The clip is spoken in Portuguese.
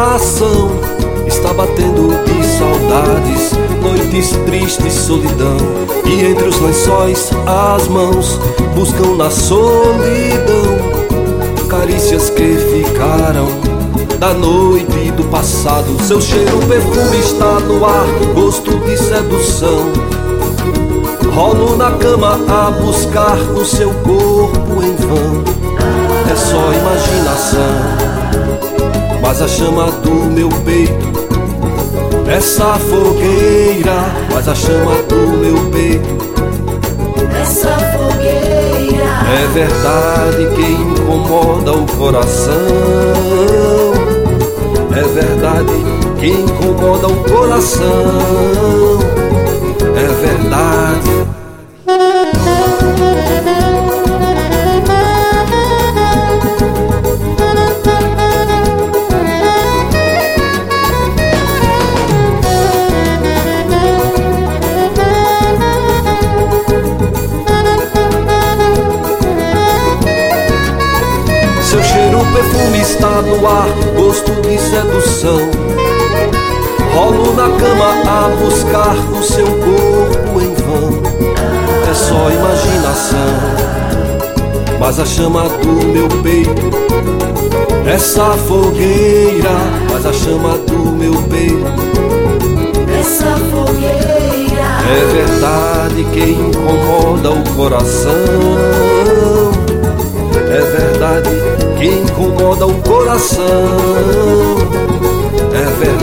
coração está batendo de saudades, noites tristes, solidão. E entre os lençóis as mãos buscam na solidão carícias que ficaram da noite do passado. Seu cheiro, perfume está no ar, gosto de sedução. Rolo na cama a buscar o seu corpo em vão. É só imaginação, mas a chama do meu peito, essa fogueira, mas a chama do meu peito, essa fogueira, é verdade que incomoda o coração. É verdade que incomoda o coração. É verdade. Seu cheiro, perfume está no ar, gosto de sedução. Rolo na cama a buscar o seu corpo em vão. É só imaginação, mas a chama do meu peito, essa fogueira, mas a chama do meu peito, essa fogueira, é verdade que incomoda o coração. É verdade que incomoda o coração. É verdade.